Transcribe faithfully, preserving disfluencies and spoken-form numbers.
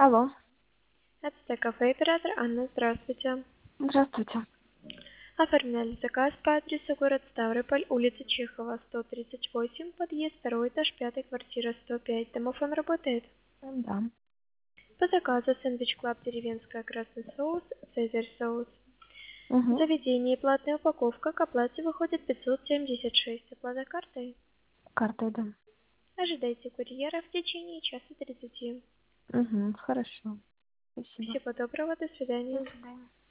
Алло. Это кафе оператор Анна, здравствуйте. Здравствуйте. Оформляли заказ по адресу город Ставрополь, улица Чехова, сто тридцать восемь, подъезд, второй этаж, пятая квартира, сто пять. Домофон работает? Да. По заказу сэндвич клаб деревенская, красный соус, цезарь соус. В Угу. заведении платная упаковка, к оплате выходит пятьсот семьдесят шесть. Оплата картой? Картой, да. Ожидайте курьера в течение часа тридцати. Угу. Хорошо. Спасибо. Всего доброго, до До свидания. свидания.